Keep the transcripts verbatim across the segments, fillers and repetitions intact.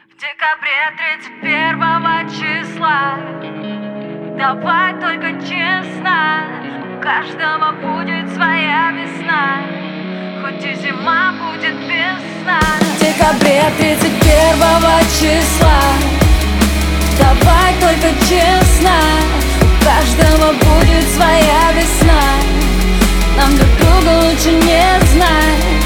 В декабре тридцать первого числа давай только честно, у каждого будет своя весна, хоть и зима будет без сна. В декабре тридцать первого числа давай только честно, у каждого будет своя весна, нам друг друга лучше не знать.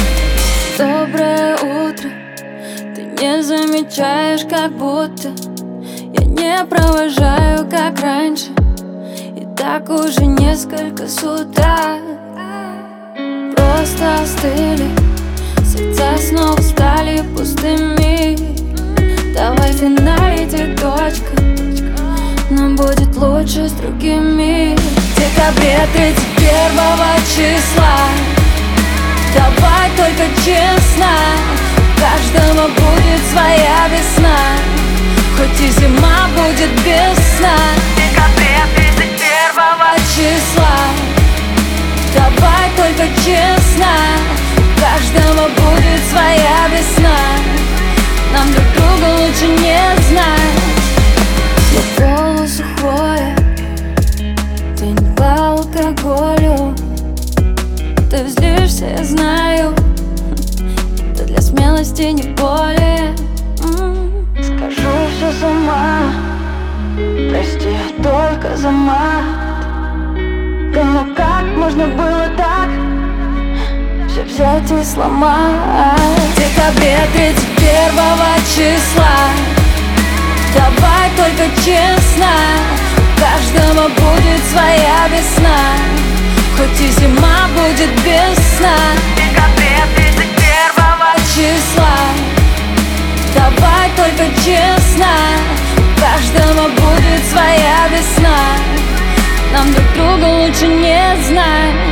Доброе утро, ты не замечаешь, как будто я не провожаю, как раньше, и так уже несколько суток. Просто остыли, сердца снова стали пустыми. Давай финалите, дочка, нам будет лучше с другими. В декабре тридцать первого числа давай только честно, у каждого будет своя весна, хоть и зима будет без сна. В декабре тридцать первого числа давай только честно, у каждого будет своя весна, нам друг друга лучше не знать. Я полусухое, ты не по алкоголю, ты злишься, я знаю, это для смелости не более. Скажу все сама, прости, только за мат. Да ну как можно было так все взять и сломать? В декабре тридцать первого числа давай только честно, у каждого будет своя весна, хоть и зима будет без сна. В декабре тридцать первого числа давай только честно, у каждого будет своя весна, нам друг друга лучше не знать.